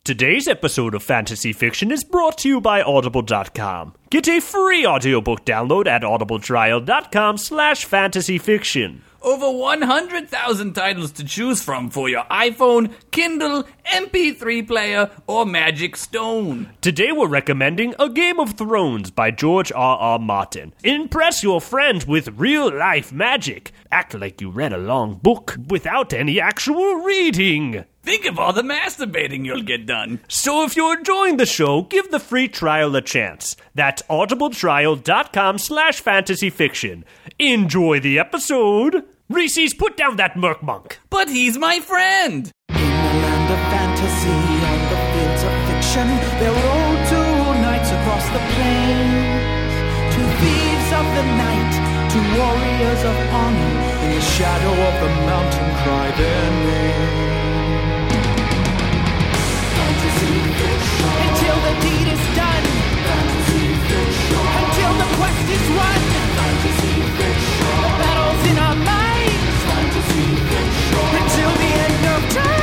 Today's episode of Fantasy Fiction is brought to you by Audible.com. Get a free audiobook download at audibletrial.com/fantasyfiction. Over 100,000 titles to choose from for your iPhone, Kindle, MP3 player, or Magic Stone. Today we're recommending A Game of Thrones by George R.R. Martin. Impress your friends with real-life magic. Act like you read a long book without any actual reading. Think of all the masturbating you'll get done. So if you're enjoying the show, give the free trial a chance. That's audibletrial.com/fantasyfiction. Enjoy the episode. Reese's, put down that merc monk. But he's my friend. In the land of fantasy, on the fields of fiction, there rode two knights across the plains. Two thieves of the night, two warriors of honor, in the shadow of the mountain cry their name. Fantasy fiction. Until the deed is done. Fantasy fiction. Until the quest is won. Fantasy fiction. The battle's in our minds. Fantasy fiction. Until the end of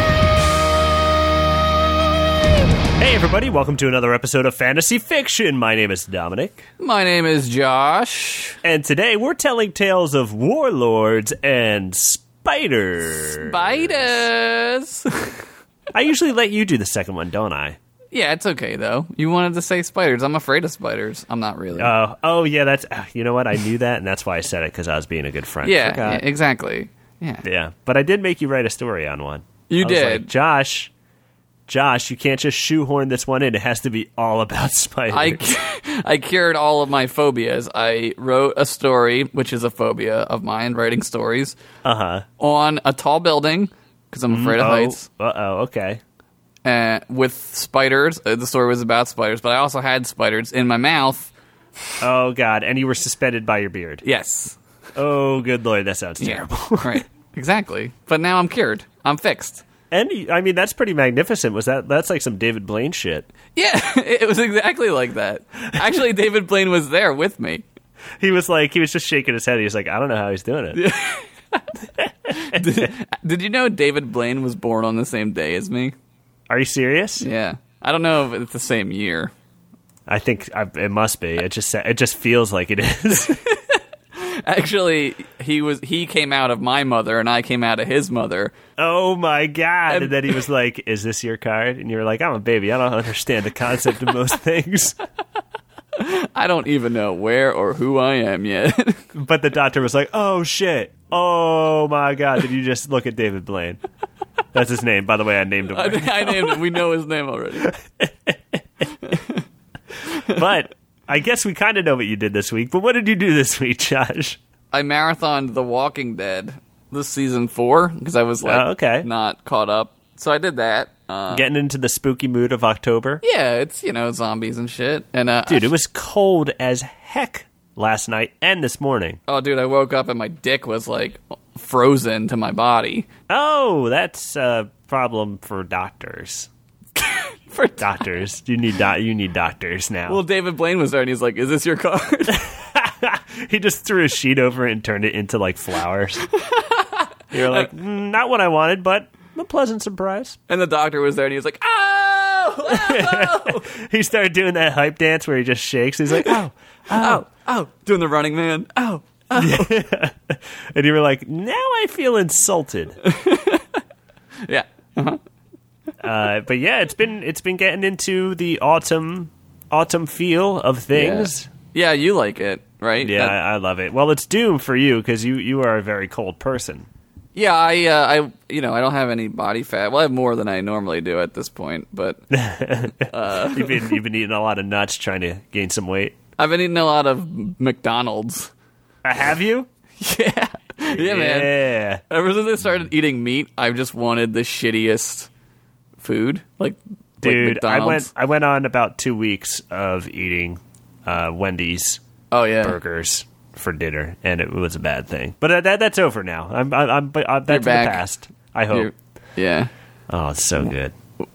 time. Hey everybody, welcome to another episode of Fantasy Fiction. My name is Dominic. My name is Josh. And today we're telling tales of warlords and spiders. Spiders. I usually let you do the second one, don't I? Yeah, it's okay, though. You wanted to say spiders. I'm afraid of spiders. I'm not really. Oh yeah, that's... You know what? I knew that, and that's why I said it, because I was being a good friend. Yeah, exactly. Yeah. But I did make you write a story on one. You I was did. like, Josh, you can't just shoehorn this one in. It has to be all about spiders. I cured all of my phobias. I wrote a story, which is a phobia of mine, writing stories, on a tall building, because I'm afraid of heights. Okay. With spiders. The story was about spiders, but I also had spiders in my mouth. Oh, God. And you were suspended by your beard. Yes. Oh, good Lord. That sounds terrible. Right. Exactly. But now I'm cured. I'm fixed. And, I mean, that's pretty magnificent. That's like some David Blaine shit. Yeah, it was exactly like that. Actually, David Blaine was there with me. He was just shaking his head. He was like, I don't know how he's doing it. Did you know David Blaine was born on the same day as me? Are you serious? Yeah. I don't know if it's the same year. I think it must be. It just feels like it is. Actually, he came out of my mother, and I came out of his mother. Oh, my God. And then he was like, is this your card? And you were like, I'm a baby. I don't understand the concept of most things. I don't even know where or who I am yet. But the doctor was like, oh, shit. Oh, my God. Did you just look at David Blaine? That's his name. By the way, I named him. I named him. We know his name already. But I guess we kind of know what you did this week. But what did you do this week, Josh? I marathoned The Walking Dead this season 4 because I was not caught up. So I did that. Getting into the spooky mood of October. Yeah, it's zombies and shit. And dude, it was cold as heck last night and this morning. Oh, dude, I woke up and my dick was like frozen to my body. Oh, that's a problem for doctors. For doctors, you need doctors now. Well, David Blaine was there, and he's like, "Is this your card?" He just threw a sheet over it and turned it into like flowers. You're like, not what I wanted, but a pleasant surprise. And the doctor was there, and he was like, "Oh!" Oh! He started doing that hype dance where he just shakes. He's like, "Oh, oh, oh!" Doing the Running Man. Oh, oh. Yeah. And you were like, "Now I feel insulted." Yeah. Uh-huh. But yeah, it's been getting into the autumn feel of things. Yeah, you like it, right? Yeah, I love it. Well, it's doom for you because you are a very cold person. Yeah, I don't have any body fat. Well, I have more than I normally do at this point, but you've been eating a lot of nuts trying to gain some weight. I've been eating a lot of McDonald's. Have you? Yeah. Yeah, man. Ever since I started eating meat, I've just wanted the shittiest food. Dude, McDonald's. I went on about 2 weeks of eating Wendy's burgers for dinner, and it was a bad thing. But that's over now. That's in the past. I hope. Yeah. Oh, it's so good.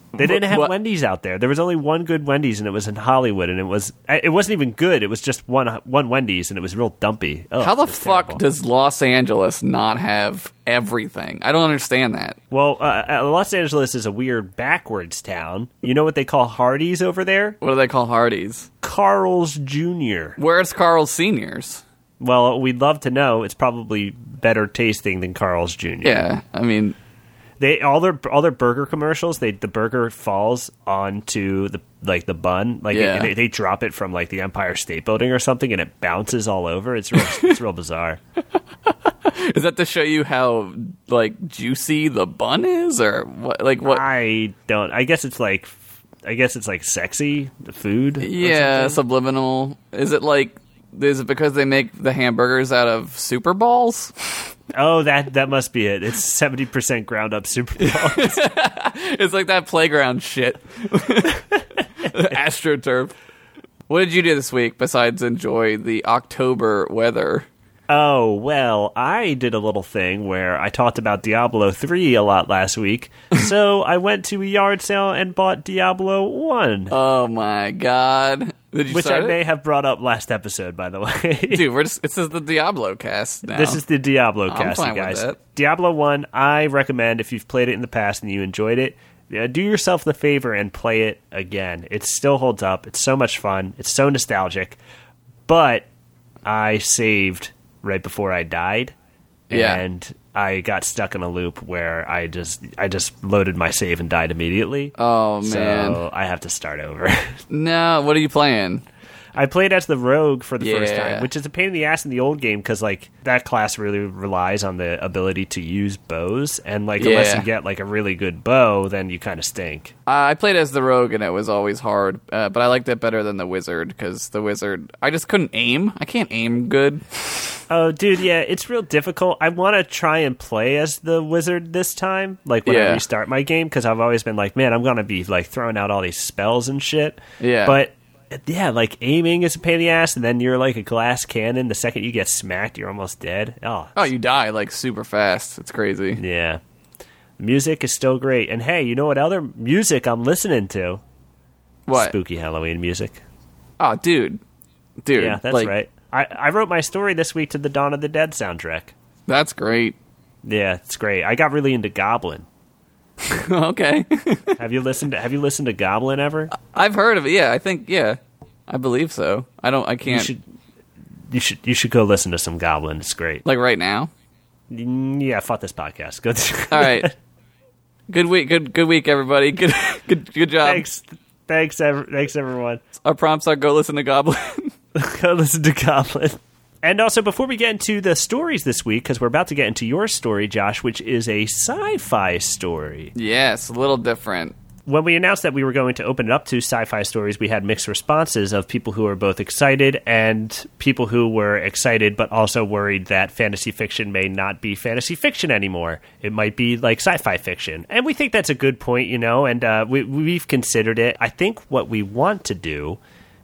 They didn't have What? Wendy's out there. There was only one good Wendy's, and it was in Hollywood, and it wasn't even good. It was just one Wendy's, and it was real dumpy. Oh, How the it was fuck terrible. does Los Angeles not have everything? I don't understand that. Well, Los Angeles is a weird backwards town. You know what they call Hardee's over there? What do they call Hardee's? Carl's Jr. Where's Carl's Seniors? Well, we'd love to know. It's probably better tasting than Carl's Jr. Yeah, I mean, All their burger commercials, the burger falls onto the bun, Yeah. they drop it from like the Empire State Building or something, and it bounces all over. It's real bizarre. is that to show you how like juicy the bun is, or what? Like what? I don't. I guess it's like sexy the food. or Yeah, something. subliminal. Is it because they make the hamburgers out of Super Balls? Oh, that must be it. It's 70% ground up Super Bowl. It's like that playground shit. AstroTurf. What did you do this week besides enjoy the October weather? Oh, well, I did a little thing where I talked about Diablo 3 a lot last week. So I went to a yard sale and bought Diablo 1. Oh my god. Did you Which I start may it? have brought up last episode, by the way. Dude, this is the Diablo cast now. This is the Diablo I'm cast, you fine with guys. that. Diablo 1, I recommend if you've played it in the past and you enjoyed it, do yourself the favor and play it again. It still holds up. It's so much fun. It's so nostalgic. But I saved right before I died. Yeah. And I got stuck in a loop where I just loaded my save and died immediately. Oh, man. So I have to start over. No, what are you playing? I played as the rogue for the first Yeah. time, which is a pain in the ass in the old game because like that class really relies on the ability to use bows, and like unless Yeah. you get like a really good bow, then you kind of stink. I played as the rogue and it was always hard, but I liked it better than the wizard because the wizard, I just couldn't aim. I can't aim good. Oh, dude, yeah, it's real difficult. I want to try and play as the wizard this time, like when I Yeah. restart my game, because I've always been like, man, I'm gonna be like throwing out all these spells and shit. Yeah. But yeah, like aiming is a pain in the ass, and then you're like a glass cannon. The second you get smacked, you're almost dead. Oh, you die like super fast. It's crazy. Yeah. Music is still great. And hey, you know what other music I'm listening to? What? Spooky Halloween music. Oh, dude. Yeah, that's like, right. I wrote my story this week to the Dawn of the Dead soundtrack. That's great. Yeah, it's great. I got really into Goblin. Okay. Have you listened to Goblin ever? I've heard of it. Yeah, I think, yeah. I believe so. I You can't. should go listen to some Goblin. It's great. Like right now? Yeah, fuck this podcast. Go. All right. Good week. Good week, everybody. Good job. Thanks, everyone. Our prompts are go listen to Goblin. Go listen to Goblin. And also, before we get into the stories this week, because we're about to get into your story, Josh, which is a sci-fi story. Yes, a little different. When we announced that we were going to open it up to sci-fi stories, we had mixed responses of people who were both excited and people who were excited but also worried that fantasy fiction may not be fantasy fiction anymore. It might be like sci-fi fiction. And we think that's a good point, and we've considered it. I think what we want to do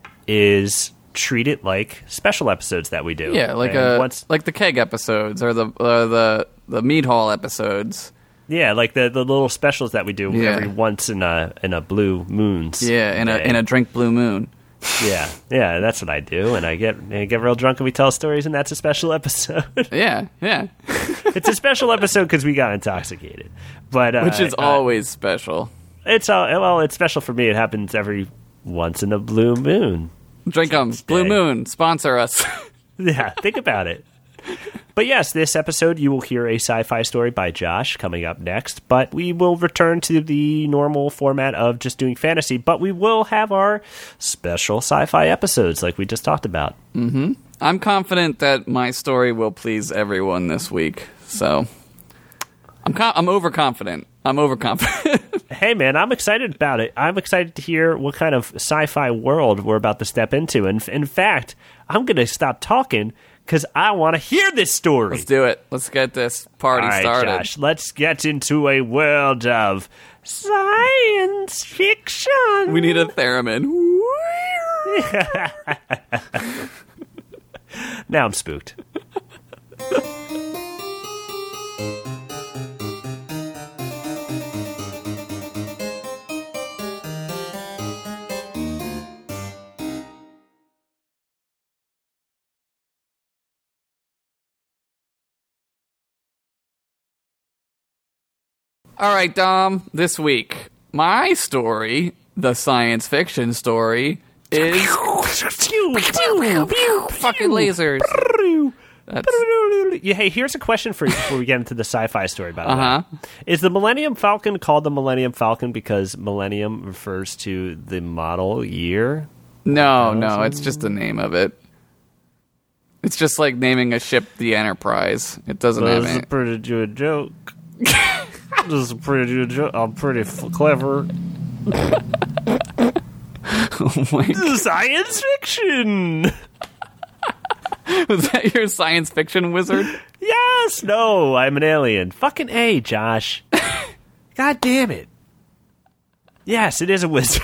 is treat it like special episodes that we do. Yeah, like like the keg episodes or the meat hall episodes. Yeah, like the little specials that we do Yeah. every once in a blue moons. Yeah, in a drink blue moon. Yeah, that's what I do, and I get real drunk and we tell stories, and that's a special episode. Yeah. It's a special episode because we got intoxicated, but Which is always special. it's special for me. It happens every once in a blue moon. Drink 'em. Blue Day. Moon, sponsor us. Yeah, think about it. But yes, this episode you will hear a sci-fi story by Josh coming up next, but we will return to the normal format of just doing fantasy, but we will have our special sci-fi episodes like we just talked about. I'm confident that my story will please everyone this week, so I'm overconfident. Hey man, I'm excited about it. I'm excited to hear what kind of sci-fi world we're about to step into, and in fact, I'm going to stop talking because I want to hear this story. Let's do it. Let's get this party All right, started. Josh, let's get into a world of science fiction. We need a theremin. Now I'm spooked. All right, Dom, this week, my story, the science fiction story, is fucking lasers. Hey, here's a question for you before we get into the sci-fi story, by the way. Is the Millennium Falcon called the Millennium Falcon because Millennium refers to the model year? No, it's just the name of it. It's just like naming a ship the Enterprise. It doesn't have This is any... a pretty good joke. This is a pretty good joke. I'm pretty clever. Oh my This is science fiction. Was that your science fiction wizard? Yes. No, I'm an alien. Fucking A, Josh. God damn it. Yes, it is a wizard.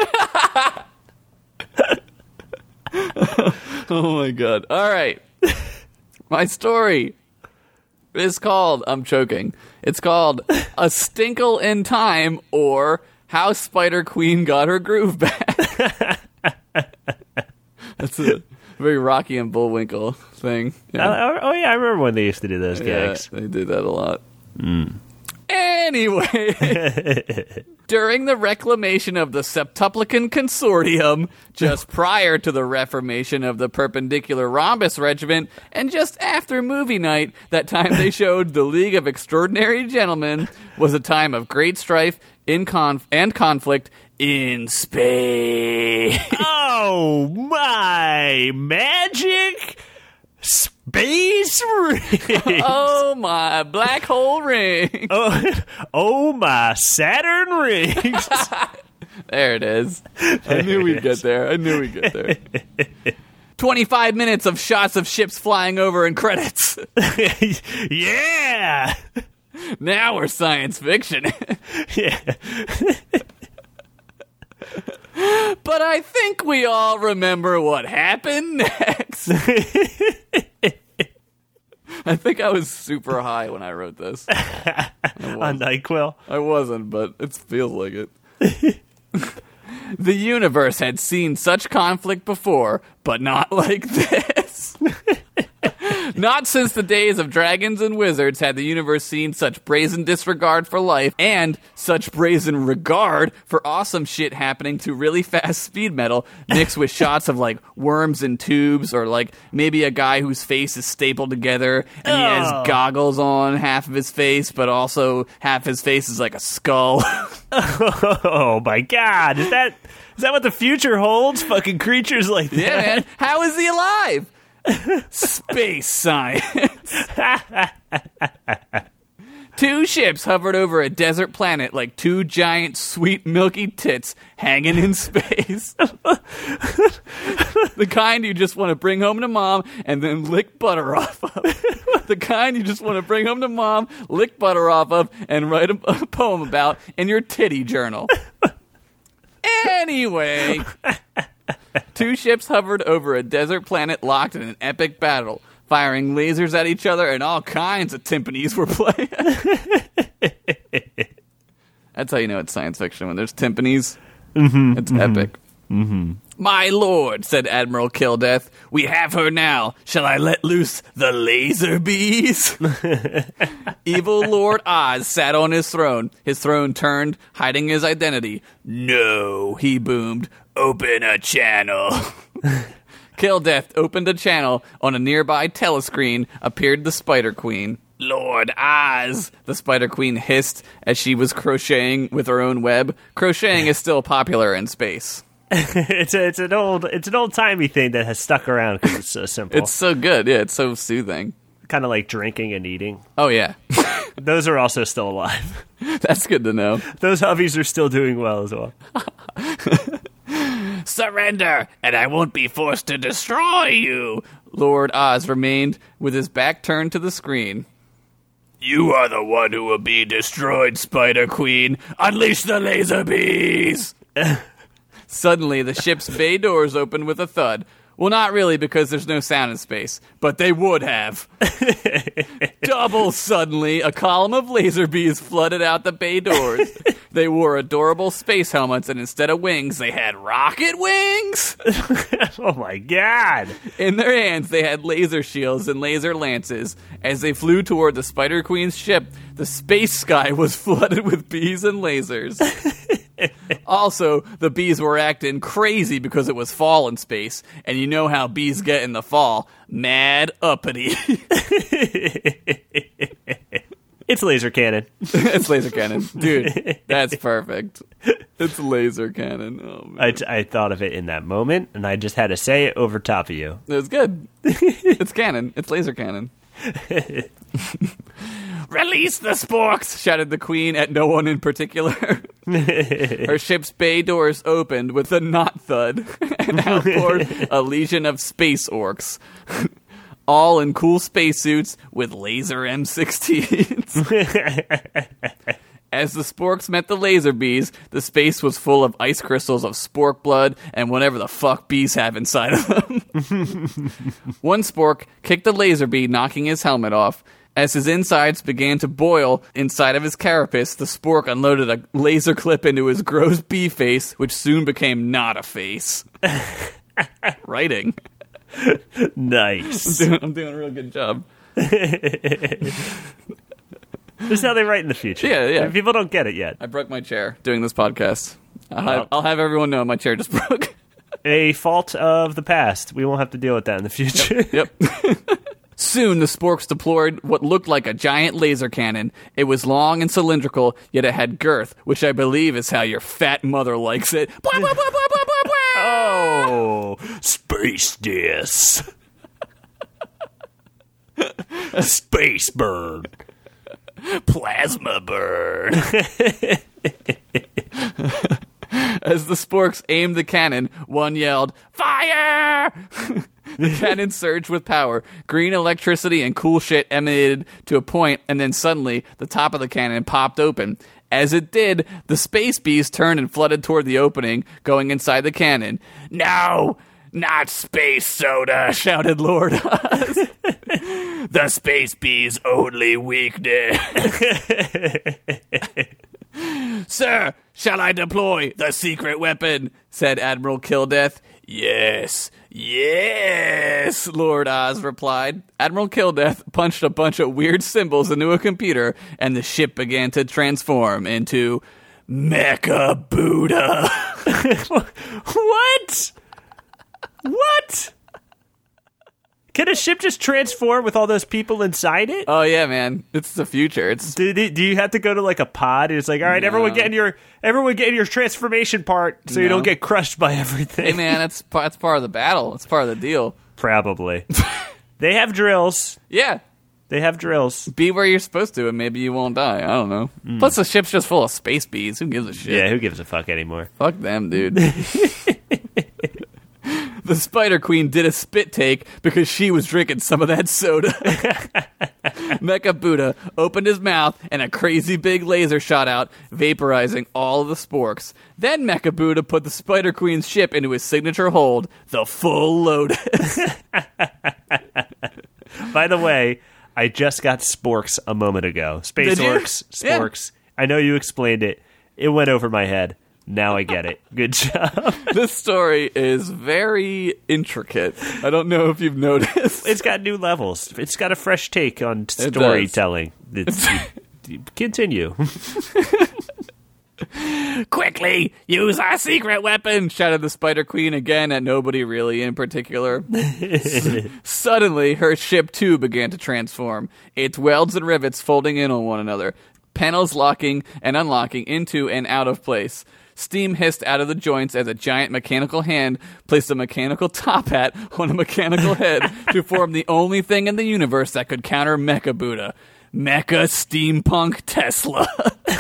Oh my god. All right. My story is called, I'm choking, it's called A Stinkle in Time, or How Spider-Queen Got Her Groove Back. That's a very Rocky and Bullwinkle thing. Yeah. Oh, yeah, I remember when they used to do those gags. Yeah, they did that a lot. Anyway, during the reclamation of the Septuplican Consortium, just prior to the reformation of the Perpendicular Rhombus Regiment, and just after movie night, that time they showed The League of Extraordinary Gentlemen, was a time of great strife and conflict in space. Oh, my magic space ring. Oh, my black hole ring. Oh, my Saturn rings. There it is. I knew we'd get there. 25 minutes of shots of ships flying over and credits. Yeah. Now we're science fiction. Yeah. But I think we all remember what happened next. I think I was super high when I wrote this. On NyQuil. I wasn't, but it feels like it. The universe had seen such conflict before, but not like this. Not since the days of dragons and wizards had the universe seen such brazen disregard for life and such brazen regard for awesome shit happening to really fast speed metal mixed with shots of like worms in tubes, or like maybe a guy whose face is stapled together and he has goggles on half of his face, but also half his face is like a skull. Oh my god. Is that what the future holds? Fucking creatures like that? Yeah, man. How is he alive? Space science. Two ships hovered over a desert planet like two giant sweet milky tits hanging in space. The kind you just want to bring home to mom and then lick butter off of. The kind you just want to bring home to mom, lick butter off of, and write a poem about in your titty journal. Anyway... Two ships hovered over a desert planet locked in an epic battle, firing lasers at each other, and all kinds of timpanis were playing. That's how you know it's science fiction, when there's timpanis. It's epic. My lord, said Admiral Killdeath, we have her now. Shall I let loose the laser bees? Evil Lord Oz sat on his throne turned, hiding his identity. No, he boomed. Open a channel. Killdeath opened a channel. On a nearby telescreen appeared the Spider Queen. Lord Oz, the Spider Queen hissed as she was crocheting with her own web. Crocheting is still popular in space. It's an old timey thing that has stuck around because it's so simple. It's so good. Yeah, it's so soothing. Kind of like drinking and eating. Oh yeah. Those are also still alive. That's good to know. Those hobbies are still doing well as well. Surrender, and I won't be forced to destroy you. Lord Oz remained with his back turned to the screen. You are the one who will be destroyed, Spider Queen. Unleash the laser bees. Suddenly, the ship's bay doors opened with a thud. Well, not really, because there's no sound in space, but they would have. Double suddenly, a column of laser bees flooded out the bay doors. They wore adorable space helmets, and instead of wings, they had rocket wings. Oh my god. In their hands, they had laser shields and laser lances. As they flew toward the Spider Queen's ship, the space sky was flooded with bees and lasers. Also, the bees were acting crazy because it was fall in space, and you know how bees get in the fall. Mad uppity. It's laser cannon. It's laser cannon. Dude, that's perfect. It's laser cannon. Oh, man. I thought of it in that moment, and I just had to say it over top of you. It was good. It's canon. It's laser cannon. Release the sporks, shouted the queen at no one in particular. Her ship's bay doors opened with a knot thud, and out poured a legion of space orcs. All in cool spacesuits with laser M16s. As the sporks met the laser bees, the space was full of ice crystals of spork blood and whatever the fuck bees have inside of them. One spork kicked the laser bee, knocking his helmet off. As his insides began to boil inside of his carapace, the spork unloaded a laser clip into his gross bee face, which soon became not a face. Writing. Nice. I'm doing a real good job. This is how they write in the future. Yeah. People don't get it yet. I broke my chair doing this podcast. I'll have everyone know my chair just broke. A fault of the past. We won't have to deal with that in the future. Yep. Soon, the sporks deployed what looked like a giant laser cannon. It was long and cylindrical, yet it had girth, which I believe is how your fat mother likes it. Oh, space dis. Space burn. Plasma burn. As the sporks aimed the cannon, one yelled, "Fire!" The cannon surged with power. Green electricity and cool shit emanated to a point, and then suddenly, the top of the cannon popped open. As it did, the space bees turned and flooded toward the opening, going inside the cannon. "No! Not space soda!" shouted Lord Oz. "The space bees' only weakness." "Sir, shall I deploy the secret weapon?" said Admiral Killdeath. Yes, Lord Oz replied. Admiral Killdeath punched a bunch of weird symbols into a computer, and the ship began to transform into Mecha Buddha. What? What? Can a ship just transform with all those people inside it? Oh yeah, man, it's the future. Do you have to go to like a pod? It's like, all right, everyone get in your transformation part, so you don't get crushed by everything. Hey man, that's part of the battle. It's part of the deal. Probably. They have drills. Yeah, they have drills. Be where you're supposed to, and maybe you won't die. I don't know. Plus, the ship's just full of space bees. Who gives a shit? Yeah, who gives a fuck anymore? Fuck them, dude. The Spider Queen did a spit take because she was drinking some of that soda. Mecha Buddha opened his mouth and a crazy big laser shot out, vaporizing all of the sporks. Then Mecha Buddha put the Spider Queen's ship into his signature hold, the full Lotus. By the way, I just got sporks a moment ago. Space orcs, sporks. Yeah. I know you explained it. It went over my head. Now I get it. Good job. This story is very intricate. I don't know if you've noticed. It's got new levels. It's got a fresh take on storytelling. Continue. Quickly, use our secret weapon, shouted the Spider Queen again at nobody really in particular. Suddenly, her ship too began to transform, its welds and rivets folding in on one another, panels locking and unlocking into and out of place. Steam hissed out of the joints as a giant mechanical hand placed a mechanical top hat on a mechanical head to form the only thing in the universe that could counter Mecha Buddha. Mecha Steampunk Tesla.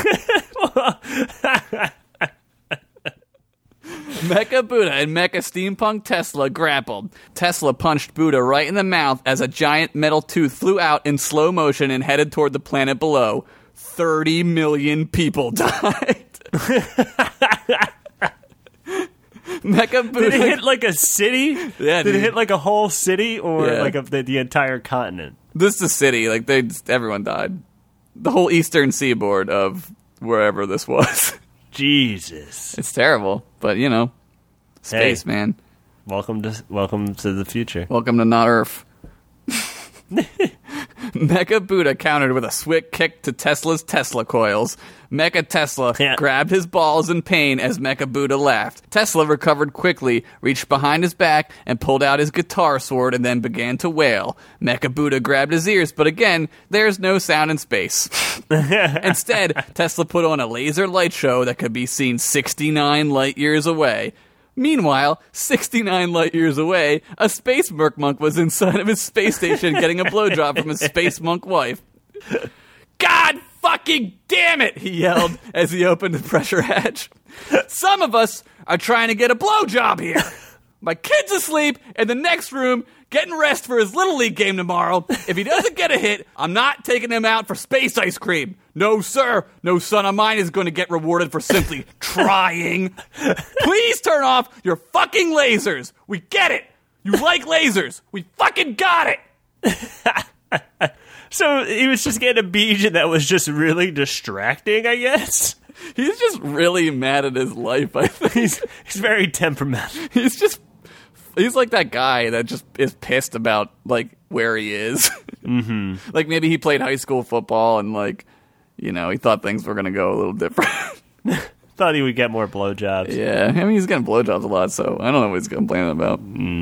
Mecha Buddha and Mecha Steampunk Tesla grappled. Tesla punched Buddha right in the mouth as a giant metal tooth flew out in slow motion and headed toward the planet below. 30 million people died. Mecha Did Buddha. it hit like a city? Yeah, Did dude. it hit like a whole city or Yeah. like the entire continent? This is a city. Like everyone died. The whole eastern seaboard of wherever this was. Jesus. It's terrible, but space, Hey. man. Welcome to the future. Welcome to not Earth. Mecha Buddha countered with a swift kick to Tesla's Tesla coils. Mecha Tesla grabbed his balls in pain as Mecha Buddha laughed. Tesla recovered quickly, reached behind his back, and pulled out his guitar sword and then began to wail. Mecha Buddha grabbed his ears, but again, there's no sound in space. Instead, Tesla put on a laser light show that could be seen 69 light years away. Meanwhile, 69 light years away, a space merc-monk was inside of his space station getting a blowjob from his space monk wife. God fucking damn it, he yelled as he opened the pressure hatch. Some of us are trying to get a blowjob here. My kid's asleep in the next room getting rest for his Little League game tomorrow. If he doesn't get a hit, I'm not taking him out for space ice cream. No, sir. No son of mine is going to get rewarded for simply trying. Please turn off your fucking lasers. We get it. You like lasers. We fucking got it. So he was just getting a beach that was just really distracting, I guess. He's just really mad at his life, I think. He's very temperamental. He's like that guy that just is pissed about, like, where he is. Mm-hmm. Like, maybe he played high school football and, like, he thought things were going to go a little different. Thought he would get more blowjobs. Yeah, I mean, he's getting blowjobs a lot, so I don't know what he's complaining about.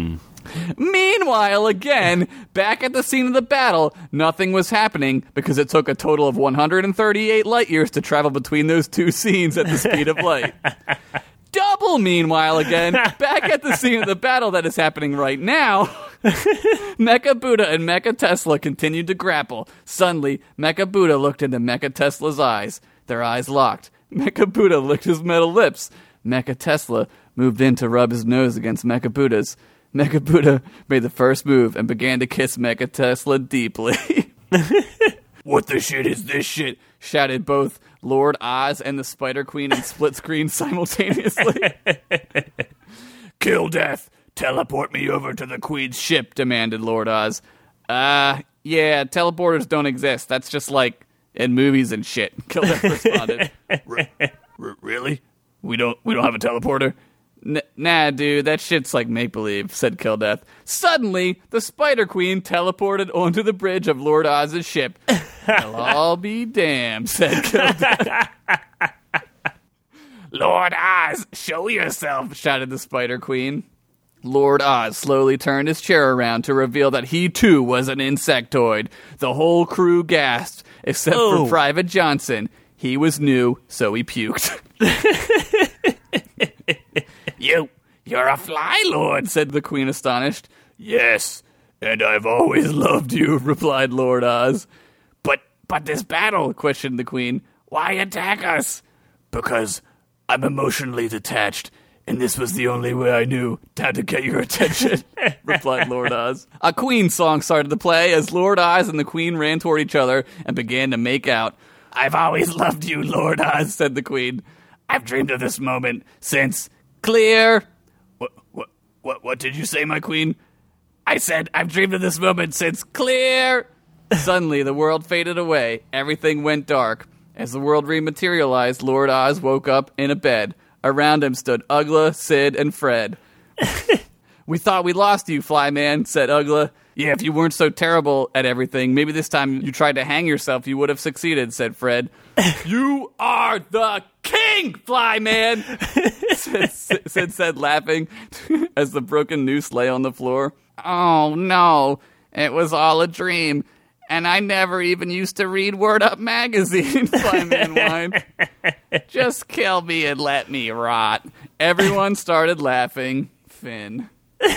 Meanwhile, again, back at the scene of the battle, nothing was happening because it took a total of 138 light years to travel between those two scenes at the speed of light. Double, meanwhile, again, back at the scene of the battle that is happening right now, Mecha Buddha and Mecha Tesla continued to grapple. Suddenly, Mecha Buddha looked into Mecha Tesla's eyes. Their eyes locked. Mecha Buddha licked his metal lips. Mecha Tesla moved in to rub his nose against Mecha Buddha's. Mecha Buddha made the first move and began to kiss Mecha Tesla deeply. What the shit is this shit? Shouted both Lord Oz and the Spider Queen in split screen simultaneously. Kill Death, teleport me over to the Queen's ship, demanded Lord Oz. Yeah, teleporters don't exist. That's just like in movies and shit. Kill Death responded. Really? We don't have a teleporter? Nah, dude, that shit's like make-believe, said Killdeath. Suddenly, the Spider Queen teleported onto the bridge of Lord Oz's ship. I'll all be damned, said Killdeath. Lord Oz, show yourself, shouted the Spider Queen. Lord Oz slowly turned his chair around to reveal that he too was an insectoid. The whole crew gasped, except for Private Johnson. He was new, so he puked. You're a fly lord, said the Queen, astonished. Yes, and I've always loved you, replied Lord Oz. But this battle, questioned the Queen. Why attack us? Because I'm emotionally detached, and this was the only way I knew how to get your attention, replied Lord Oz. A Queen song started to play as Lord Oz and the Queen ran toward each other and began to make out. I've always loved you, Lord Oz, said the Queen. I've dreamed of this moment since... Clear. What did you say, my Queen? I said I've dreamed of this moment since clear. Suddenly, the world faded away. Everything went dark. As the world rematerialized, Lord Oz woke up in a bed. Around him stood Ugla, Sid, and Fred. We thought we lost you, Flyman, said Ugla. Yeah, if you weren't so terrible at everything, maybe this time you tried to hang yourself, you would have succeeded, said Fred. You are the king, Flyman, said laughing as the broken noose lay on the floor. Oh, no, it was all a dream, and I never even used to read Word Up magazine, Flyman whined. Just kill me and let me rot. Everyone started laughing. Finn.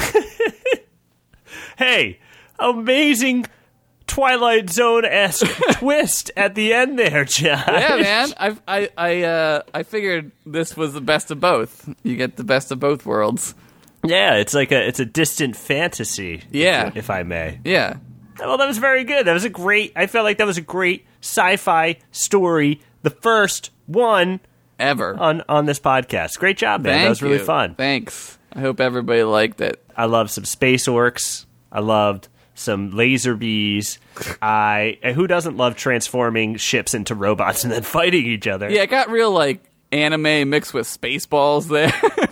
Hey, amazing Twilight Zone-esque twist at the end there, Josh. Yeah, man. I figured this was the best of both. You get the best of both worlds. Yeah, it's a distant fantasy. Yeah, if I may. Yeah. Well, that was very good. I felt like that was a great sci-fi story. The first one ever on this podcast. Great job, man. That was really fun. Thanks. I hope everybody liked it. I loved some space orcs. I loved some laser bees. Who doesn't love transforming ships into robots and then fighting each other? Yeah, it got real, like, anime mixed with Spaceballs there.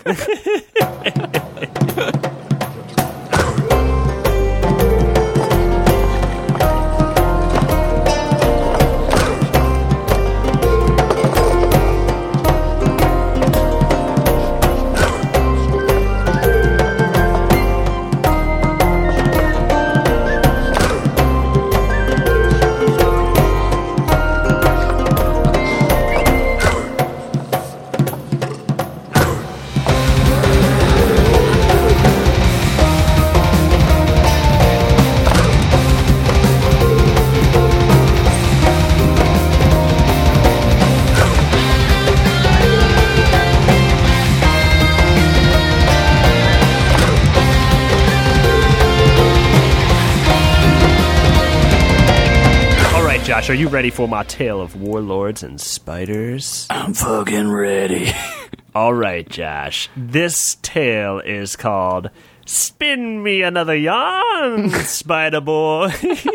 Josh, are you ready for my tale of warlords and spiders? I'm fucking ready. All right, Josh. This tale is called Spin Me Another Yarn, Spider Boy.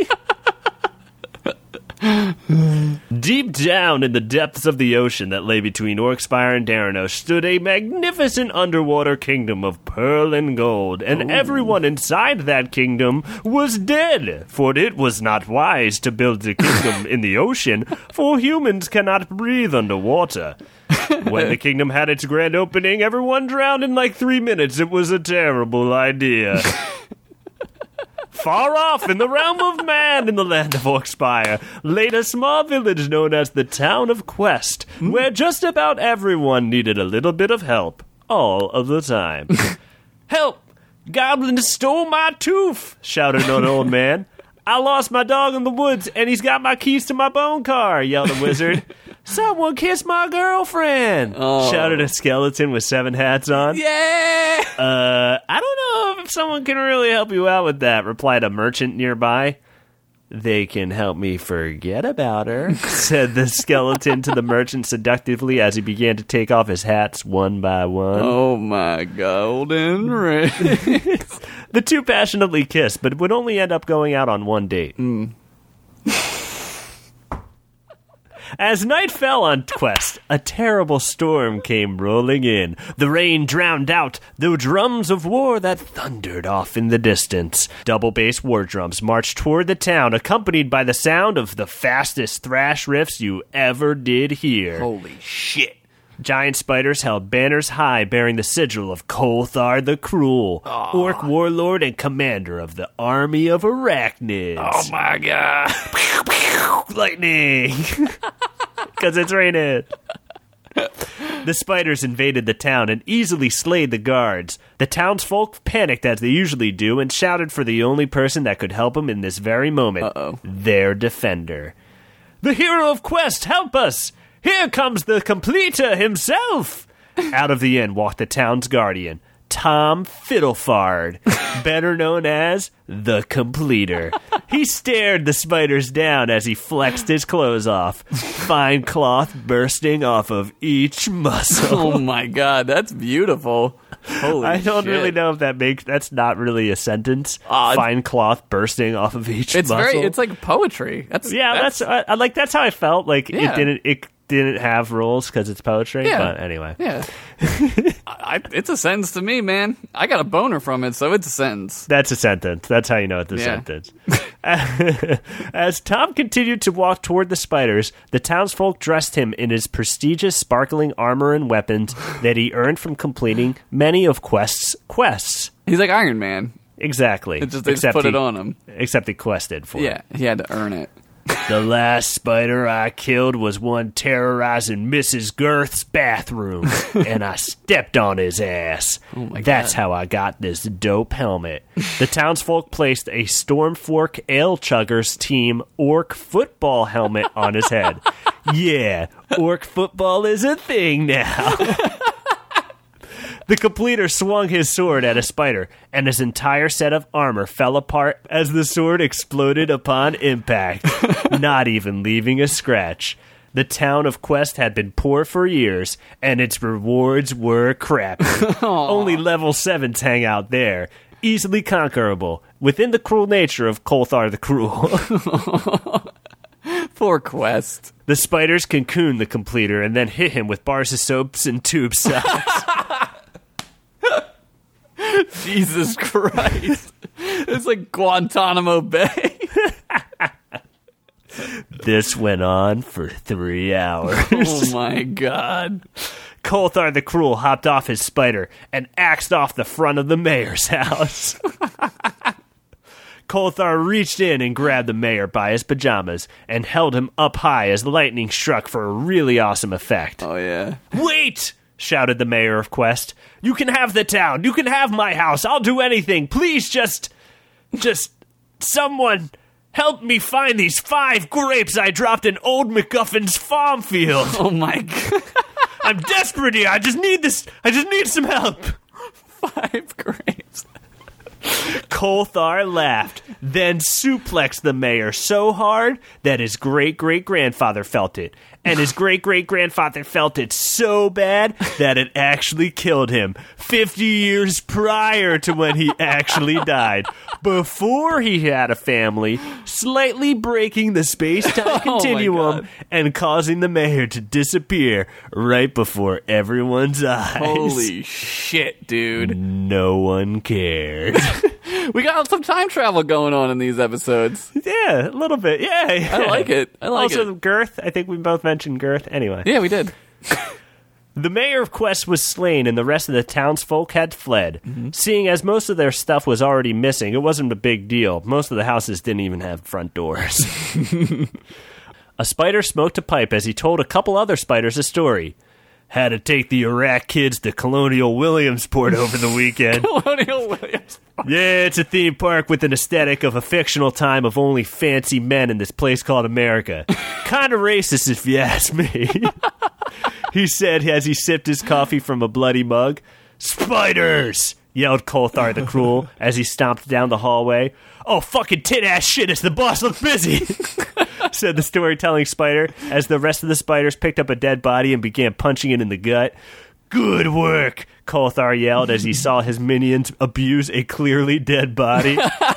Deep down in the depths of the ocean that lay between Orkspire and Daranos stood a magnificent underwater kingdom of pearl and gold, and everyone inside that kingdom was dead, for it was not wise to build a kingdom in the ocean, for humans cannot breathe underwater. When the kingdom had its grand opening, everyone drowned in like 3 minutes. It was a terrible idea. Far off in the realm of man in the land of Orkspire laid a small village known as the Town of Quest, where just about everyone needed a little bit of help, all of the time. Help! Goblins stole my tooth! Shouted an old man. I lost my dog in the woods, and he's got my keys to my bone car, yelled a wizard. Someone kissed my girlfriend! Shouted a skeleton with 7 hats on. Yeah! I don't know if someone can really help you out with that, replied a merchant nearby. They can help me forget about her, said the skeleton to the merchant seductively as he began to take off his hats one by one. Oh my golden rings. The two passionately kissed, but would only end up going out on one date. As night fell on Quest, a terrible storm came rolling in. The rain drowned out the drums of war that thundered off in the distance. Double-bass war drums marched toward the town, accompanied by the sound of the fastest thrash riffs you ever did hear. Holy shit. Giant spiders held banners high bearing the sigil of Kolthar the Cruel, orc warlord and commander of the army of arachnids. Oh my god. Lightning! Because it's raining. The spiders invaded the town and easily slayed the guards. The townsfolk panicked as they usually do and shouted for the only person that could help them in this very moment. Their defender. The hero of Quest, help us! Here comes the completer himself! Out of the inn walked the town's guardian, Tom Fiddlefard, better known as the Completer. He stared the spiders down as he flexed his clothes off, fine cloth bursting off of each muscle. Oh my god, that's beautiful. Holy I don't shit. really know if that's not really a sentence. Fine cloth bursting off of each muscle. It's like poetry. That's how I felt. Like Yeah. it didn't have rules because it's poetry. Yeah. But anyway. Yeah. It's a sentence to me, man. I got a boner from it, so it's a sentence. That's a sentence. That's how you know it's a sentence. As Tom continued to walk toward the spiders, the townsfolk dressed him in his prestigious sparkling armor and weapons that he earned from completing many of Quest's quests. He's like Iron Man. Exactly. They just put it on him. Except he quested for it. Yeah, he had to earn it. The last spider I killed was one terrorizing Mrs. Girth's bathroom, and I stepped on his ass. Oh my That's God. how I got this dope helmet. The townsfolk placed a Stormfork Ale Chuggers team orc football helmet on his head. Yeah, orc football is a thing now. The completer swung his sword at a spider, and his entire set of armor fell apart as the sword exploded upon impact, not even leaving a scratch. The town of Quest had been poor for years, and its rewards were crappy. Only level 7s hang out there, easily conquerable, within the cruel nature of Kolthar the Cruel. Poor Quest. The spiders cocoon the completer and then hit him with bars of soaps and tube socks. Jesus Christ. It's like Guantanamo Bay. This went on for 3 hours. Oh my god. Kolthar the Cruel hopped off his spider and axed off the front of the mayor's house. Kolthar reached in and grabbed the mayor by his pajamas and held him up high as lightning struck for a really awesome effect. Oh yeah. Wait! Shouted the mayor of Quest. You can have the town. You can have my house. I'll do anything. Please just someone help me find these 5 grapes I dropped in old MacGuffin's farm field. Oh my god. I'm desperate here. I just need this. I just need some help. 5 grapes. Kolthar laughed, then suplexed the mayor so hard that his great-great-grandfather felt it. And his great-great-grandfather felt it so bad that it actually killed him 50 years prior to when he actually died. Before he had a family, slightly breaking the space-time continuum and causing the mayor to disappear right before everyone's eyes. Holy shit, dude. No one cared. We got some time travel going on in these episodes. Yeah, a little bit. Yeah. I like it. Also, girth. I think we both mentioned girth. Anyway. Yeah, we did. The mayor of Quest was slain and the rest of the townsfolk had fled. Seeing as most of their stuff was already missing, it wasn't a big deal. Most of the houses didn't even have front doors. A spider smoked a pipe as he told a couple other spiders a story. Had to take the Iraq kids to Colonial Williamsport over the weekend. Colonial Williamsport. Yeah, it's a theme park with an aesthetic of a fictional time of only fancy men in this place called America. Kind of racist if you ask me. He said as he sipped his coffee from a bloody mug. Spiders! Yelled Kolthar the Cruel as he stomped down the hallway. Oh, fucking tit-ass shit, it's the boss, look busy! Said the storytelling spider as the rest of the spiders picked up a dead body and began punching it in the gut. Good work, Kolthar yelled as he saw his minions abuse a clearly dead body.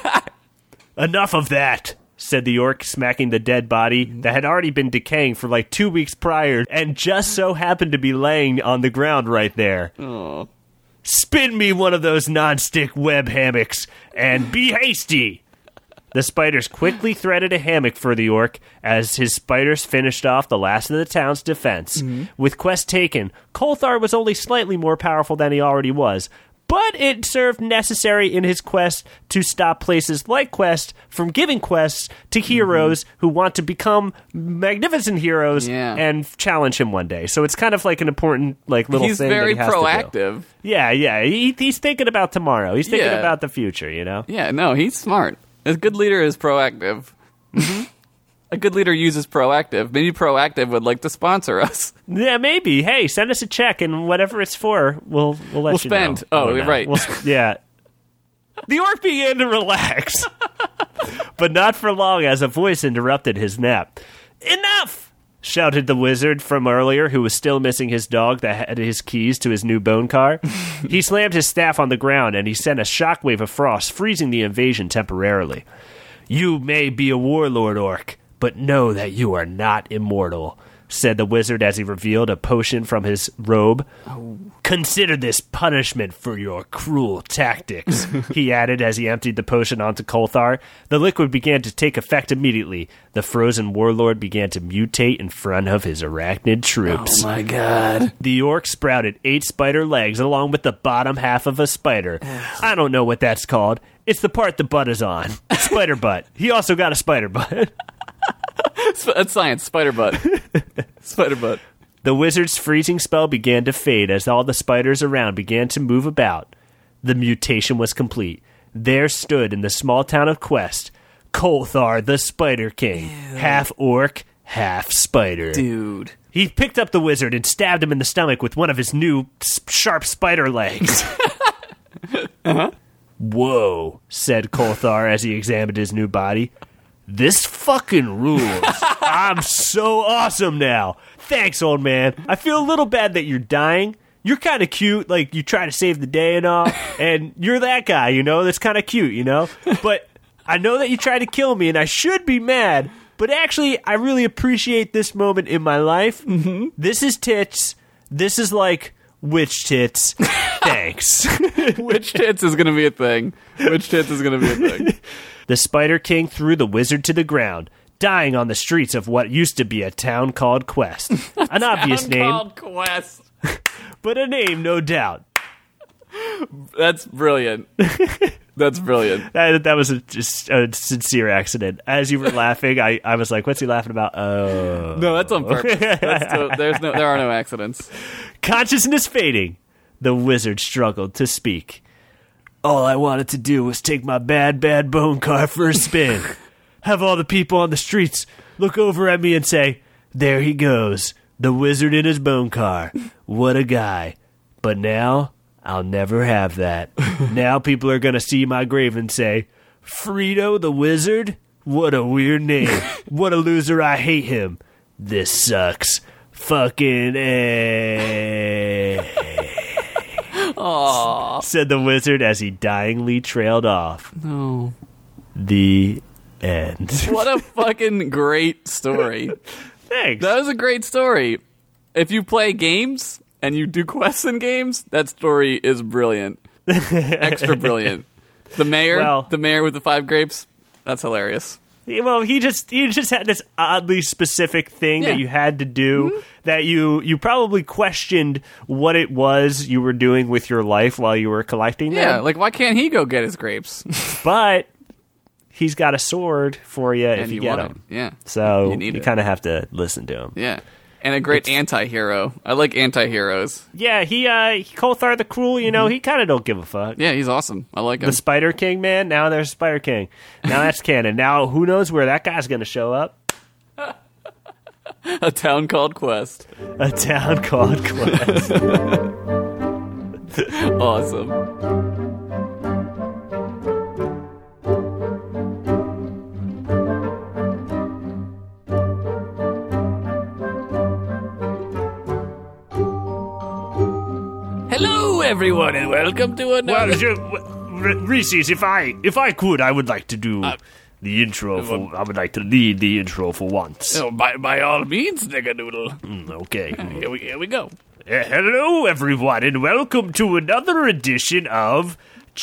Enough of that, said the orc, smacking the dead body that had already been decaying for like 2 weeks prior and just so happened to be laying on the ground right there. Oh. Spin me one of those non-stick web hammocks and be hasty. The spiders quickly threaded a hammock for the orc as his spiders finished off the last of the town's defense. With Quest taken, Kolthar was only slightly more powerful than he already was, but it served necessary in his quest to stop places like Quest from giving quests to heroes who want to become magnificent heroes and challenge him one day. So it's kind of like an important little He's thing very that he has proactive. to do. Yeah. He's thinking about tomorrow. He's thinking about the future, you know? Yeah, no, he's smart. A good leader is proactive. A good leader uses proactive. Maybe proactive would like to sponsor us. Yeah, maybe. Hey, send us a check, and whatever it's for, we'll let you spend. know. Oh, Or not. right. Yeah. The orc began to relax, but not for long as a voice interrupted his nap. Enough! Shouted the wizard from earlier, who was still missing his dog that had his keys to his new bone car. He slammed his staff on the ground, and he sent a shockwave of frost, freezing the invasion temporarily. You may be a warlord orc, but know that you are not immortal, said the wizard as he revealed a potion from his robe. Consider this punishment for your cruel tactics, he added as he emptied the potion onto Kolthar. The liquid began to take effect immediately. The frozen warlord began to mutate in front of his arachnid troops. Oh my god. The orc sprouted 8 spider legs along with the bottom half of a spider. I don't know what that's called. It's the part the butt is on. Spider butt. He also got a spider butt. That's science. Spider butt. Spider butt. The wizard's freezing spell began to fade as all the spiders around began to move about. The mutation was complete. There stood in the small town of Quest, Kolthar the Spider King, half orc, half spider. Dude. He picked up the wizard and stabbed him in the stomach with one of his new sharp spider legs. Whoa, said Kolthar as he examined his new body. This fucking rules. I'm so awesome now. Thanks, old man. I feel a little bad that you're dying. You're kind of cute, like you try to save the day and all, and you're that guy, that's kind of cute, But I know that you tried to kill me, and I should be mad, but actually, I really appreciate this moment in my life. Mm-hmm. This is tits. This is like witch tits. Thanks. Witch tits is going to be a thing. Witch tits is going to be a thing. The Spider King threw the wizard to the ground, dying on the streets of what used to be a town called Quest. An obvious name. Called Quest. But a name, no doubt. That's brilliant. That's brilliant. That was just a sincere accident. As you were laughing, I was like, what's he laughing about? Oh. No, that's on purpose. There are no accidents. Consciousness fading. The wizard struggled to speak. All I wanted to do was take my bad bone car for a spin. Have all the people on the streets look over at me and say, there he goes. The wizard in his bone car. What a guy. But now, I'll never have that. Now people are going to see my grave and say, Frito the wizard? What a weird name. What a loser. I hate him. This sucks. Fucking A. Aww. Said the wizard as he dyingly trailed off. No. The end. What a fucking great story. Thanks. That was a great story. If you play games and you do quests in games, that story is brilliant. Extra brilliant. The mayor with the 5 grapes, that's hilarious. Well, he just had this oddly specific thing that you had to do that you probably questioned what it was you were doing with your life while you were collecting them. Yeah, like why can't he go get his grapes? But he's got a sword for you if you get him. Yeah. So you kind of have to listen to him. Yeah. And a great anti-hero. I like anti-heroes. Yeah, Kothar the Cruel, he kind of don't give a fuck. Yeah, he's awesome. I like him. The Spider King, man. Now there's Spider King. Now that's canon. Now who knows where that guy's going to show up? A town called Quest. A town called Quest. Awesome. Hello, everyone, and welcome to another. Reese's, if I could, I would like to do the intro. I would like to lead the intro for once. Oh, by all means, Snickerdoodle. Okay. Here we go. Hello, everyone, and welcome to another edition of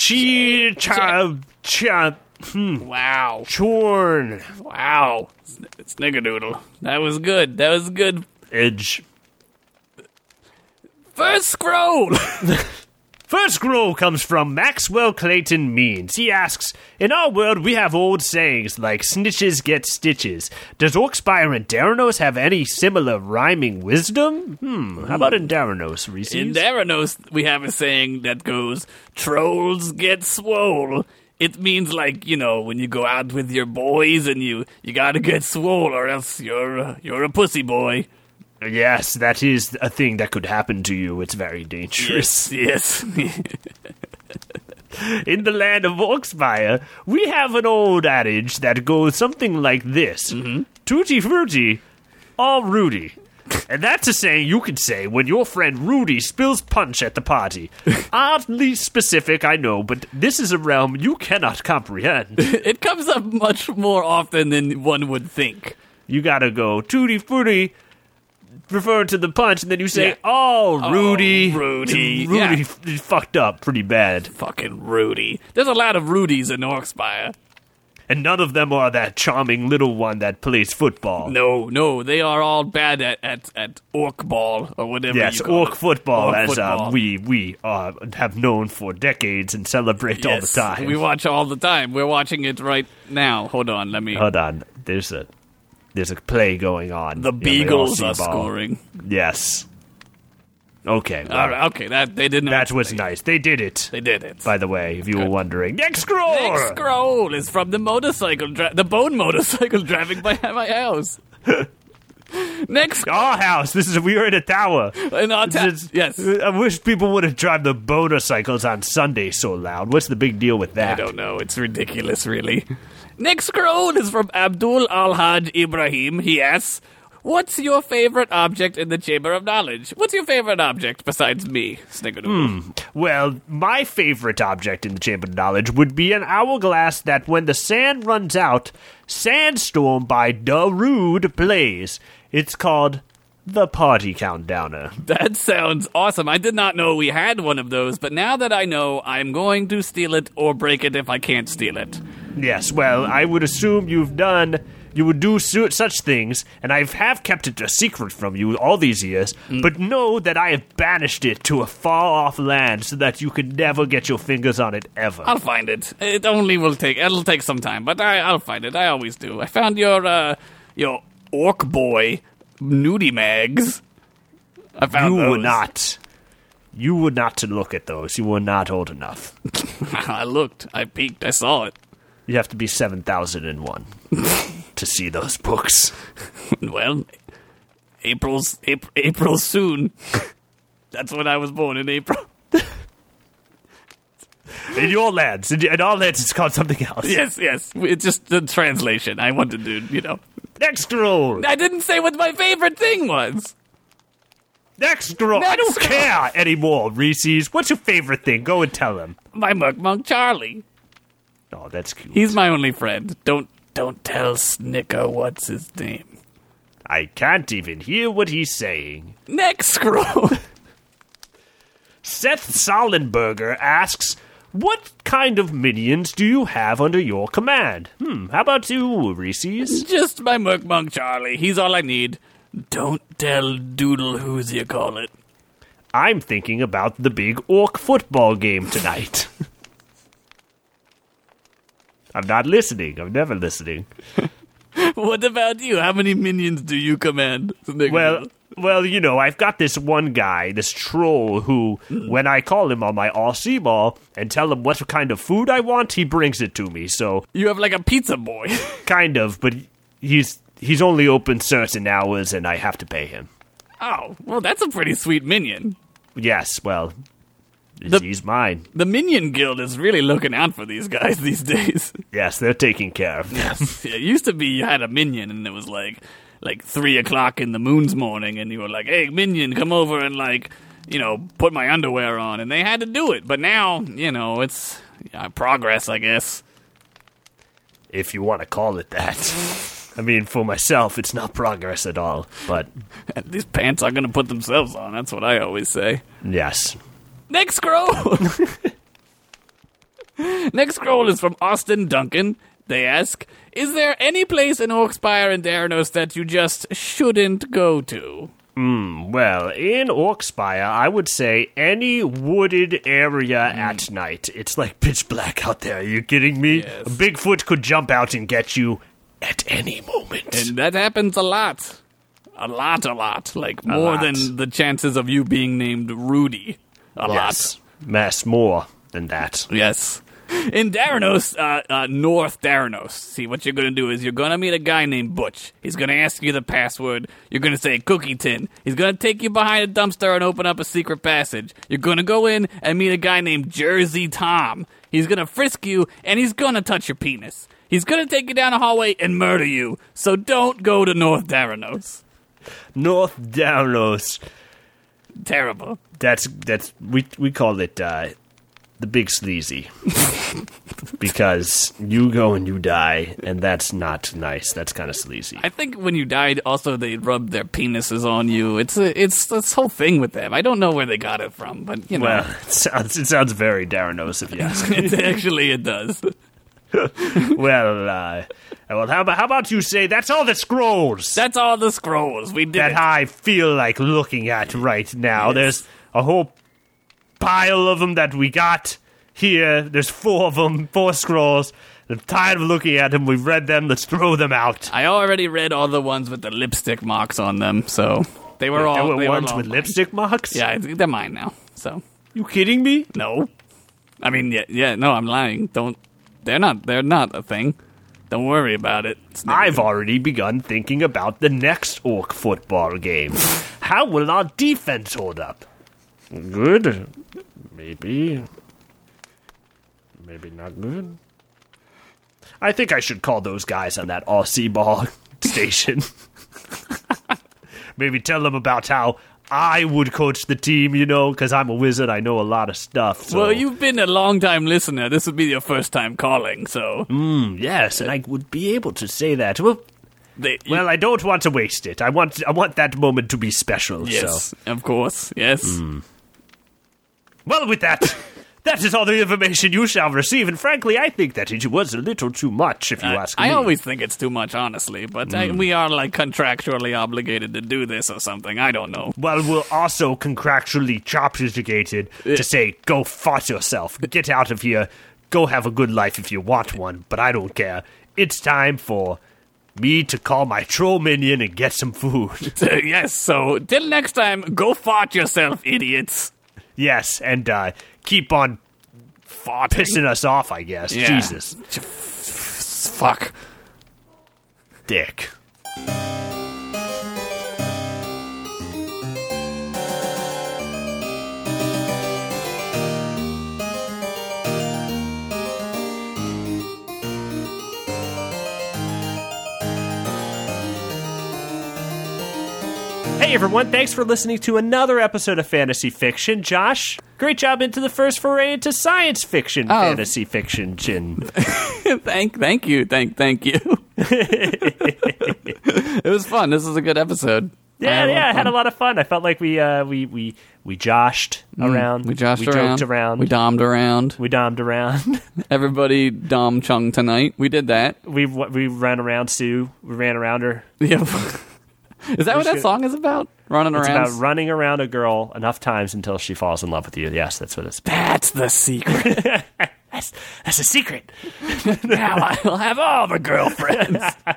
Wow. Chorn. Wow. Snickerdoodle. That was good. Edge. First scroll! First scroll comes from Maxwell Clayton Means. He asks, in our world we have old sayings like snitches get stitches. Does Orkspire and Daranos have any similar rhyming wisdom? How about in Daranos, Reese's? In Daranos, we have a saying that goes, trolls get swole. It means like, when you go out with your boys and you gotta get swole or else you're a pussy boy. Yes, that is a thing that could happen to you. It's very dangerous. Yes. In the land of Orkspire, we have an old adage that goes something like this. Mm-hmm. Tutti frutti, all Rudy. And that's a saying you can say when your friend Rudy spills punch at the party. Oddly specific, I know, but this is a realm you cannot comprehend. It comes up much more often than one would think. You gotta go tutti frutti, referring to the punch, and then you say, Rudy. Rudy. Rudy fucked up pretty bad. Fucking Rudy. There's a lot of Rudys in Orkspire. And none of them are that charming little one that plays football. No, they are all bad at orc ball, or whatever yes, you call orc it. football, Orc as football. We have known for decades and celebrate all the time. We watch all the time. We're watching it right now. Hold on. There's a play going on. The Beagles are scoring. Yes. Okay. Well, all right, okay, they didn't. That was nice. They did it. By the way, if you were wondering. Next scroll! Next scroll is from the bone motorcycle driving by my house. Next, Our house. We are in a tower. in our yes. I wish people wouldn't drive the motorcycles on Sunday so loud. What's the big deal with that? I don't know. It's ridiculous, really. Next scroll is from Abdul Al-Haj Ibrahim. He asks, what's your favorite object in the Chamber of Knowledge? What's your favorite object besides me, Snickerdoodle? Well, my favorite object in the Chamber of Knowledge would be an hourglass that when the sand runs out, Sandstorm by Darude plays. It's called the Party Countdowner. That sounds awesome. I did not know we had one of those, but now that I know, I'm going to steal it or break it if I can't steal it. Yes, well, I would assume you would do such things, and I have kept it a secret from you all these years, but know that I have banished it to a far-off land so that you could never get your fingers on it ever. I'll find it. It'll take some time, but I'll find it. I always do. I found your orc boy nudie mags. I found those. You were not to look at those. You were not old enough. I looked. I peeked. I saw it. You have to be 7,001 to see those books. Well, April's soon. That's when I was born, in April. In your lands. In our lands, it's called something else. Yes. It's just the translation. I wanted to, Next scroll. I didn't say what my favorite thing was. Next scroll. I don't care anymore, Reese's. What's your favorite thing? Go and tell him. My Mukmunk Charlie. Oh, that's cute. He's my only friend. Don't tell Snicker what's his name. I can't even hear what he's saying. Next scroll. Seth Sollenberger asks, what kind of minions do you have under your command? How about you, Reese's? Just my Mukmunk Charlie. He's all I need. Don't tell Doodle who's you call it. I'm thinking about the big orc football game tonight. I'm not listening. I'm never listening. What about you? How many minions do you command? Well, I've got this one guy, this troll, who, when I call him on my RC ball and tell him what kind of food I want, he brings it to me, so... You have like a pizza boy. Kind of, but he's only open certain hours and I have to pay him. Oh, well, that's a pretty sweet minion. Yes, well... He's mine. The Minion Guild is really looking out for these guys these days. Yes, they're taking care of them. Yes. It used to be you had a minion and it was like 3 o'clock in the moon's morning and you were like, hey, minion, come over and put my underwear on. And they had to do it. But now, it's progress, I guess. If you want to call it that. I mean, for myself, it's not progress at all. But these pants are going to put themselves on. That's what I always say. Yes. Next scroll! Next scroll is from Austin Duncan. They ask, is there any place in Orkspire and Daranos that you just shouldn't go to? Well, in Orkspire, I would say any wooded area at night. It's like pitch black out there. Are you kidding me? Yes. A Bigfoot could jump out and get you at any moment. And that happens a lot. A lot. Like, more than the chances of you being named Rudy. A lot. Mass more than that. Yes. In Daranos, North Daranos, see, what you're going to do is you're going to meet a guy named Butch. He's going to ask you the password. You're going to say Cookie Tin. He's going to take you behind a dumpster and open up a secret passage. You're going to go in and meet a guy named Jersey Tom. He's going to frisk you, and he's going to touch your penis. He's going to take you down a hallway and murder you. So don't go to North Daranos. North Daranos. Terrible. We call it the big sleazy. Because you go and you die, and that's not nice. That's kind of sleazy. I think when you died, also they rubbed their penises on you. It's this whole thing with them. I don't know where they got it from, but Well, it sounds very Daranos if you ask me. It does. Well, how about you say that's all the scrolls? That's all the scrolls. We did that it. I feel like looking at right now. Yes. There's a whole pile of them that we got here. There's 4 of them, 4 scrolls. I'm tired of looking at them. We've read them. Let's throw them out. I already read all the ones with the lipstick marks on them, so they were all there were they ones were with lipstick marks? Yeah, they're mine now. So you kidding me? No, I mean, yeah, no, I'm lying. They're not a thing. Don't worry about it. I've already begun thinking about the next orc football game. How will our defense hold up? Good. Maybe. Maybe not good. I think I should call those guys on that Aussie ball station. Maybe tell them about how I would coach the team, because I'm a wizard. I know a lot of stuff. So. Well, you've been a long-time listener. This would be your first time calling, so... Yes, and I would be able to say that. Well, I don't want to waste it. I want that moment to be special. Yes, so. Of course, yes. Well, with that... That is all the information you shall receive, and frankly, I think that it was a little too much, if you ask me. I always think it's too much, honestly, but we are, contractually obligated to do this or something. I don't know. Well, we're also contractually obligated to say, go fight yourself, get out of here, go have a good life if you want one, but I don't care. It's time for me to call my troll minion and get some food. Yes, so, till next time, go fart yourself, idiots. Yes, and keep on pissing us off, I guess. Yeah. Jesus. Fuck. Dick. Hey everyone, thanks for listening to another episode of Fantasy Fiction. Josh, great job into the first foray into science fiction, fantasy fiction. Thank you. It was fun. This was a good episode. Yeah, I had a lot of fun. I felt like we joshed around. We joshed we around. Joked around. We dommed around. We dommed around. Everybody dom chung tonight. We did that. We ran around Sue. We ran around her. Yeah. Is that what that song is about? Running around? It's about running around a girl enough times until she falls in love with you. Yes, that's what it's about. That's the secret. That's a secret. Now I'll have all the girlfriends.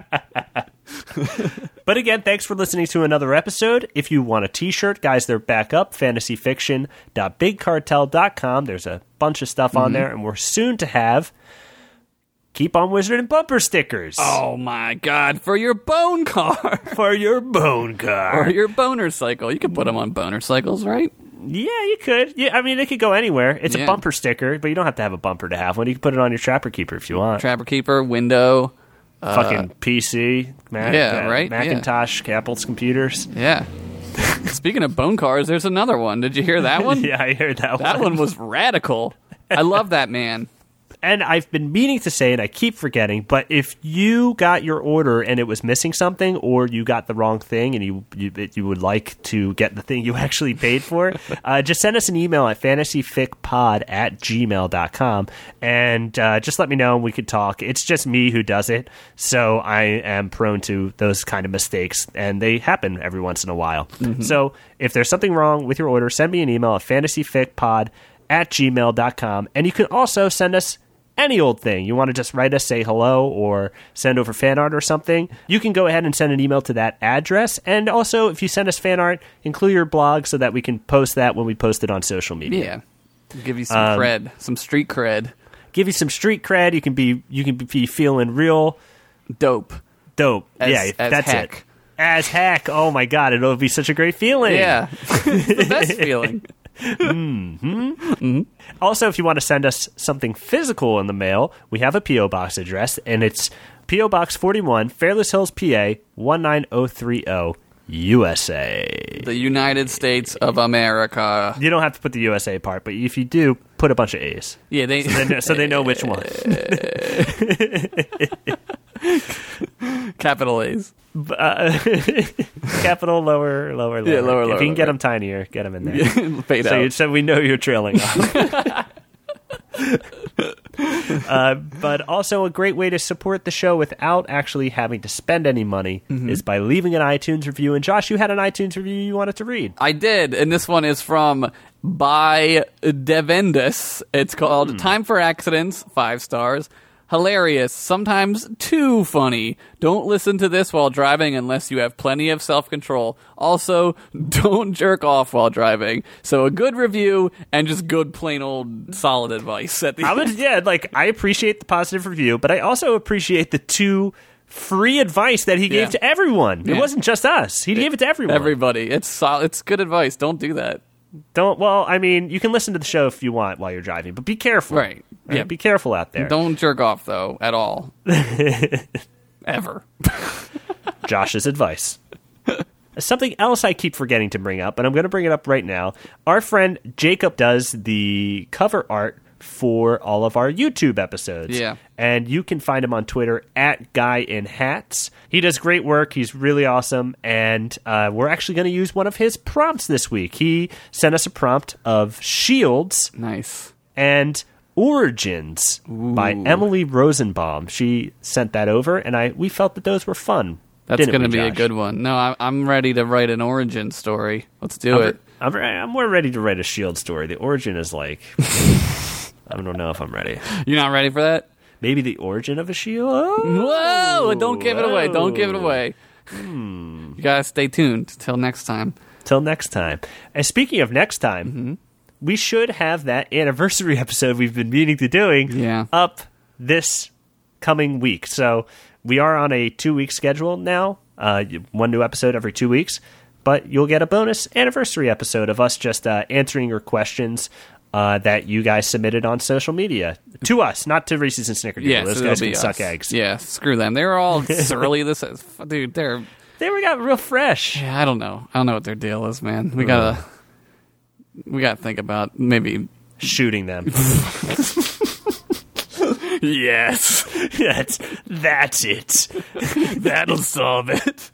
But again, thanks for listening to another episode. If you want a t-shirt, guys, they're back up. fantasyfiction.bigcartel.com. There's a bunch of stuff on there, and we're soon to have Keep On Wizarding bumper stickers. Oh my god, for your bone car. For your bone car. Or your boner cycle. You could put them on boner cycles, right? Yeah, you could. Yeah, I mean, it could go anywhere. It's a bumper sticker, but you don't have to have a bumper to have one. You can put it on your Trapper Keeper if you want. Trapper Keeper, window. Fucking PC. Right? Macintosh, Apple's computers. Yeah. Speaking of bone cars, there's another one. Did you hear that one? Yeah, I heard that one. That one was radical. I love that man. And I've been meaning to say, and I keep forgetting, but if you got your order and it was missing something, or you got the wrong thing and you would like to get the thing you actually paid for, just send us an email at fantasyficpod@gmail.com and just let me know and we could talk. It's just me who does it, so I am prone to those kind of mistakes, and they happen every once in a while. Mm-hmm. So if there's something wrong with your order, send me an email at fantasyficpod@gmail.com, and you can also send us any old thing. You want to just write us, say hello, or send over fan art or something, you can go ahead and send an email to that address. And also, if you send us fan art, include your blog so that we can post that when we post it on social media. Yeah. Give you some cred, some street cred. Give you some street cred. You can be feeling real dope. As that's heck. it. As heck. Oh my god, it'll be such a great feeling. Yeah. It's the best feeling. Mm-hmm. Mm-hmm. Also, if you want to send us something physical in the mail, we have a P.O. Box address, and it's P.O. Box 41, Fairless Hills, PA, 19030, USA. The United States of America. You don't have to put the USA part, but if you do, put a bunch of A's. Yeah, so they know which one. Capital A's. Capital, lower. Yeah, lower. If you can get them tinier, get them in there. Fade out. So we know you're trailing off. But also a great way to support the show without actually having to spend any money is by leaving an iTunes review. And Josh, you had an iTunes review you wanted to read. I did, and this one is from By Devendus. It's called Time for Accidents, 5 stars. hilarious, sometimes too funny. Don't listen to this while driving unless you have plenty of self-control. Also, don't jerk off while driving. So a good review and just good plain old solid advice at the end. I appreciate the positive review, but I also appreciate the 2 free advice that he gave to everyone. It wasn't just us. He gave it to everyone. Everybody. It's good advice. Don't do that. You can listen to the show if you want while you're driving, but be careful. Right. Yeah. Be careful out there. Don't jerk off, though, at all. Ever. Josh's advice. Something else I keep forgetting to bring up, but I'm going to bring it up right now. Our friend Jacob does the cover art for all of our YouTube episodes. Yeah. And you can find him on Twitter @GuyInHats. He does great work. He's really awesome. And we're actually going to use one of his prompts this week. He sent us a prompt of Shields. Nice. And Origins by Emily Rosenbaum. She sent that over, and we felt that those were fun. That's going to be a good one. No, I'm ready to write an origin story. Let's do it. I'm more ready to write a Shield story. The origin is like... I don't know if I'm ready. You're not ready for that? Maybe the origin of a shield? Whoa! Don't give it away. Don't give it away. You gotta stay tuned till next time. And speaking of next time, we should have that anniversary episode we've been meaning to doing up this coming week. So we are on a 2-week schedule now, 1 new episode every 2 weeks. But you'll get a bonus anniversary episode of us just answering your questions that you guys submitted on social media to us, not to Reese's and Snickerdoodle. Yeah, those so guys can us. suck eggs. Yeah, screw them. They were all surly. Dude, they were got real fresh. Yeah, I don't know what their deal is, man. We gotta think about maybe shooting them. Yes, that's it. That'll solve it.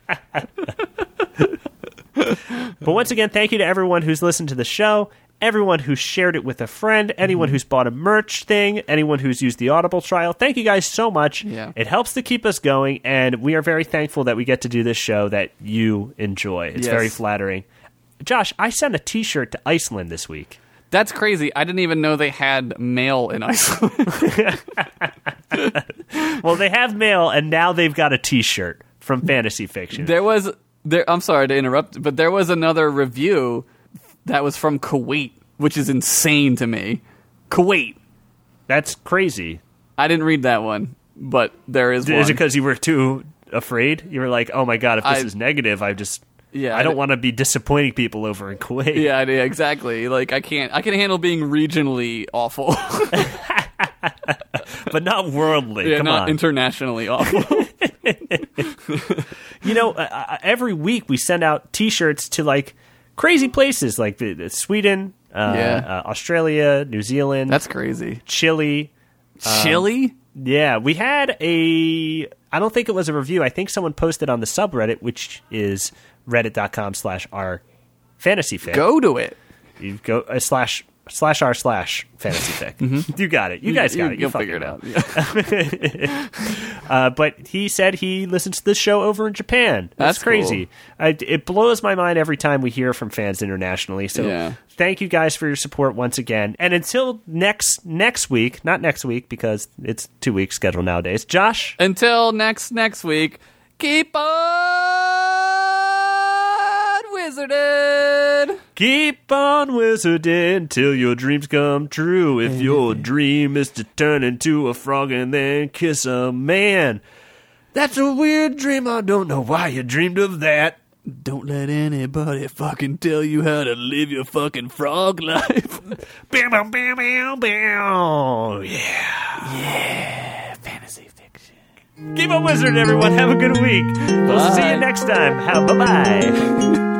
But once again, thank you to everyone who's listened to the show. Everyone who shared it with a friend, anyone who's bought a merch thing, anyone who's used the Audible trial. Thank you guys so much. Yeah. It helps to keep us going, and we are very thankful that we get to do this show that you enjoy. It's very flattering. Josh, I sent a T-shirt to Iceland this week. That's crazy. I didn't even know they had mail in Iceland. Well, they have mail, and now they've got a T-shirt from Fantasy Fiction. I'm sorry to interrupt, but there was another review that was from Kuwait, which is insane to me. Kuwait. That's crazy. I didn't read that one, but there is one. Is it because you were too afraid? You were like, oh my god, if this is negative, I don't want to be disappointing people over in Kuwait. Yeah, exactly. Like, I can handle being regionally awful. But not worldly. Yeah, Come not on. Internationally awful. Every week we send out T-shirts to, like, crazy places, like the Sweden, Australia, New Zealand. That's crazy. Chile. Chile? Yeah, we had I don't think it was a review. I think someone posted on the subreddit, which is reddit.com/r-fantasyfic. Go to it. You go /r/fantasyfic. You got it. You guys got it. You'll figure it out. Yeah. But he said he listens to the show over in Japan. That's crazy. Cool. It blows my mind every time we hear from fans internationally. So thank you guys for your support once again. And until next week, not next week because it's 2 weeks schedule nowadays. Josh? Until next week, keep on wizarding. Keep on wizarding till your dreams come true. If your dream is to turn into a frog and then kiss a man, that's a weird dream. I don't know why you dreamed of that. Don't let anybody fucking tell you how to live your fucking frog life. Bam, bam, bam, bam, bam. Yeah. Fantasy fiction. Keep on wizarding, everyone. Have a good week. We'll see you next time. Bye-bye.